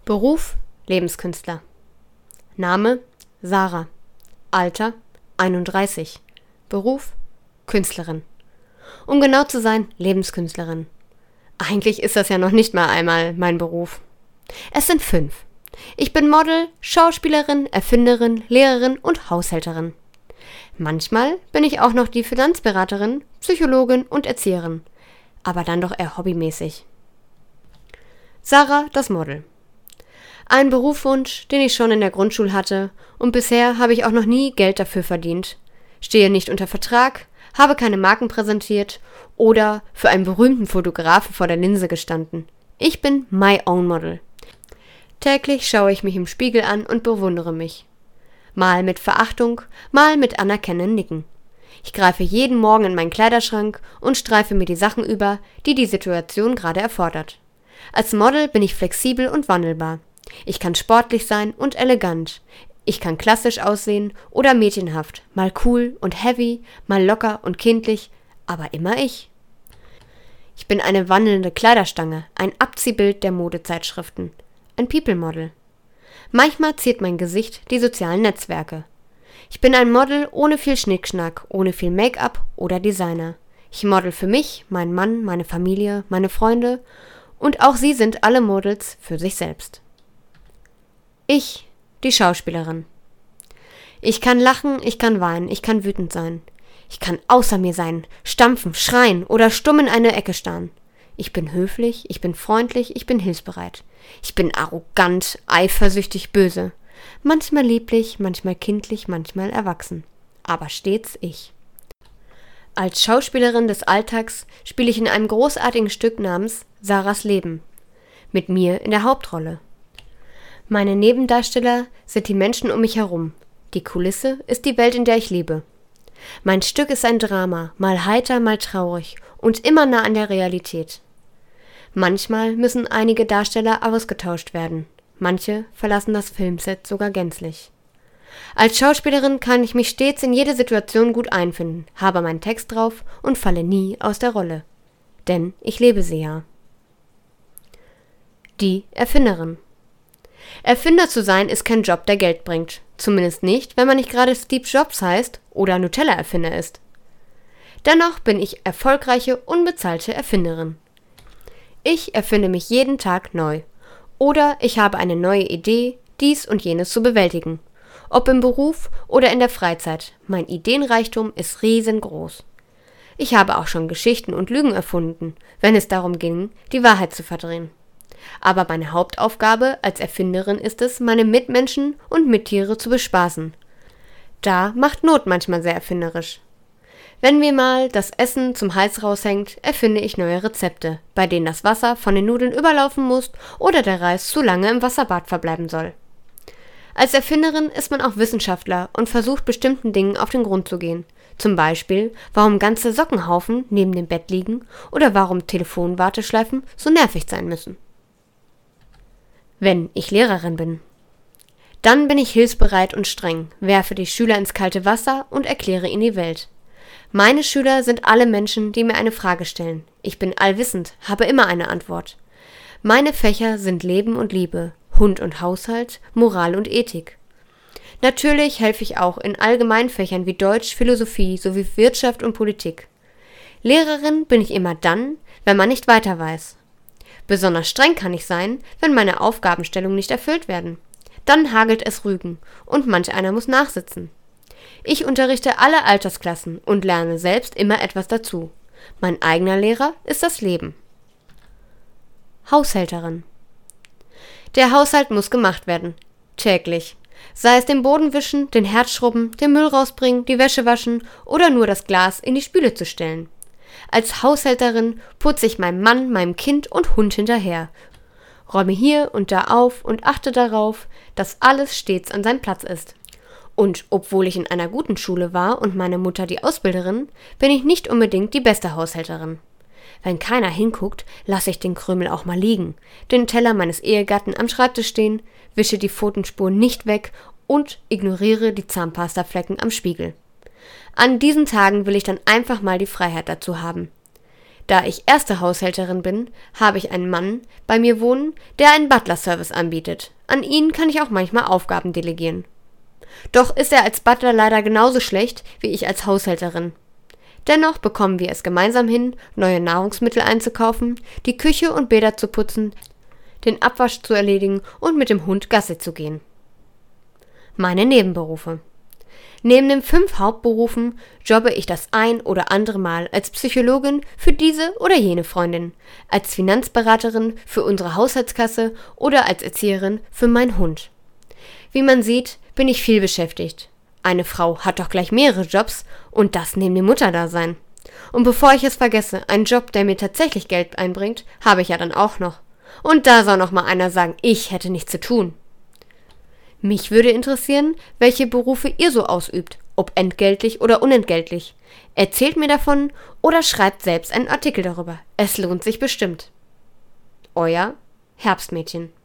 Beruf: Lebenskünstler. Name: Sarah. Alter: 31. Beruf: Künstlerin. Um genau zu sein, Lebenskünstlerin. Eigentlich ist das ja noch nicht mal einmal mein Beruf. Es sind 5. Ich bin Model, Schauspielerin, Erfinderin, Lehrerin und Haushälterin. Manchmal bin ich auch noch die Finanzberaterin, Psychologin und Erzieherin. Aber dann doch eher hobbymäßig. Sarah, das Model. Ein Berufswunsch, den ich schon in der Grundschule hatte, und bisher habe ich auch noch nie Geld dafür verdient. Stehe nicht unter Vertrag, habe keine Marken präsentiert oder für einen berühmten Fotografen vor der Linse gestanden. Ich bin my own model. Täglich schaue ich mich im Spiegel an und bewundere mich. Mal mit Verachtung, mal mit anerkennendem Nicken. Ich greife jeden Morgen in meinen Kleiderschrank und streife mir die Sachen über, die die Situation gerade erfordert. Als Model bin ich flexibel und wandelbar. Ich kann sportlich sein und elegant. Ich kann klassisch aussehen oder mädchenhaft, mal cool und heavy, mal locker und kindlich, aber immer ich. Ich bin eine wandelnde Kleiderstange, ein Abziehbild der Modezeitschriften, ein People-Model. Manchmal ziert mein Gesicht die sozialen Netzwerke. Ich bin ein Model ohne viel Schnickschnack, ohne viel Make-up oder Designer. Ich model für mich, meinen Mann, meine Familie, meine Freunde und auch sie sind alle Models für sich selbst. Ich, die Schauspielerin. Ich kann lachen, ich kann weinen, ich kann wütend sein. Ich kann außer mir sein, stampfen, schreien oder stumm in eine Ecke starren. Ich bin höflich, ich bin freundlich, ich bin hilfsbereit. Ich bin arrogant, eifersüchtig, böse. Manchmal lieblich, manchmal kindlich, manchmal erwachsen. Aber stets ich. Als Schauspielerin des Alltags spiele ich in einem großartigen Stück namens Sarahs Leben. Mit mir in der Hauptrolle. Meine Nebendarsteller sind die Menschen um mich herum. Die Kulisse ist die Welt, in der ich lebe. Mein Stück ist ein Drama, mal heiter, mal traurig und immer nah an der Realität. Manchmal müssen einige Darsteller ausgetauscht werden. Manche verlassen das Filmset sogar gänzlich. Als Schauspielerin kann ich mich stets in jede Situation gut einfinden, habe meinen Text drauf und falle nie aus der Rolle. Denn ich lebe sie ja. Die Erfinderin. Erfinder zu sein ist kein Job, der Geld bringt. Zumindest nicht, wenn man nicht gerade Steve Jobs heißt oder Nutella-Erfinder ist. Dennoch bin ich erfolgreiche, unbezahlte Erfinderin. Ich erfinde mich jeden Tag neu. Oder ich habe eine neue Idee, dies und jenes zu bewältigen. Ob im Beruf oder in der Freizeit. Mein Ideenreichtum ist riesengroß. Ich habe auch schon Geschichten und Lügen erfunden, wenn es darum ging, die Wahrheit zu verdrehen. Aber meine Hauptaufgabe als Erfinderin ist es, meine Mitmenschen und Mittiere zu bespaßen. Da macht Not manchmal sehr erfinderisch. Wenn mir mal das Essen zum Hals raushängt, erfinde ich neue Rezepte, bei denen das Wasser von den Nudeln überlaufen muss oder der Reis zu lange im Wasserbad verbleiben soll. Als Erfinderin ist man auch Wissenschaftler und versucht bestimmten Dingen auf den Grund zu gehen. Zum Beispiel, warum ganze Sockenhaufen neben dem Bett liegen oder warum Telefonwarteschleifen so nervig sein müssen. Wenn ich Lehrerin bin. Dann bin ich hilfsbereit und streng, werfe die Schüler ins kalte Wasser und erkläre ihnen die Welt. Meine Schüler sind alle Menschen, die mir eine Frage stellen. Ich bin allwissend, habe immer eine Antwort. Meine Fächer sind Leben und Liebe, Hund und Haushalt, Moral und Ethik. Natürlich helfe ich auch in Allgemeinfächern wie Deutsch, Philosophie sowie Wirtschaft und Politik. Lehrerin bin ich immer dann, wenn man nicht weiter weiß. Besonders streng kann ich sein, wenn meine Aufgabenstellungen nicht erfüllt werden. Dann hagelt es Rügen und manch einer muss nachsitzen. Ich unterrichte alle Altersklassen und lerne selbst immer etwas dazu. Mein eigener Lehrer ist das Leben. Haushälterin. Der Haushalt muss gemacht werden. Täglich. Sei es den Boden wischen, den Herd schrubben, den Müll rausbringen, die Wäsche waschen oder nur das Glas in die Spüle zu stellen. Als Haushälterin putze ich meinem Mann, meinem Kind und Hund hinterher, räume hier und da auf und achte darauf, dass alles stets an seinem Platz ist. Und obwohl ich in einer guten Schule war und meine Mutter die Ausbilderin, bin ich nicht unbedingt die beste Haushälterin. Wenn keiner hinguckt, lasse ich den Krümel auch mal liegen, den Teller meines Ehegatten am Schreibtisch stehen, wische die Pfotenspuren nicht weg und ignoriere die Zahnpastaflecken am Spiegel. An diesen Tagen will ich dann einfach mal die Freiheit dazu haben. Da ich erste Haushälterin bin, habe ich einen Mann bei mir wohnen, der einen Butler-Service anbietet. An ihn kann ich auch manchmal Aufgaben delegieren. Doch ist er als Butler leider genauso schlecht wie ich als Haushälterin. Dennoch bekommen wir es gemeinsam hin, neue Nahrungsmittel einzukaufen, die Küche und Bäder zu putzen, den Abwasch zu erledigen und mit dem Hund Gassi zu gehen. Meine Nebenberufe. Neben den 5 Hauptberufen jobbe ich das ein oder andere Mal als Psychologin für diese oder jene Freundin, als Finanzberaterin für unsere Haushaltskasse oder als Erzieherin für meinen Hund. Wie man sieht, bin ich viel beschäftigt. Eine Frau hat doch gleich mehrere Jobs und das neben dem Mutterdasein. Und bevor ich es vergesse, einen Job, der mir tatsächlich Geld einbringt, habe ich ja dann auch noch. Und da soll noch mal einer sagen, ich hätte nichts zu tun. Mich würde interessieren, welche Berufe ihr so ausübt, ob entgeltlich oder unentgeltlich. Erzählt mir davon oder schreibt selbst einen Artikel darüber. Es lohnt sich bestimmt. Euer Herbstmädchen.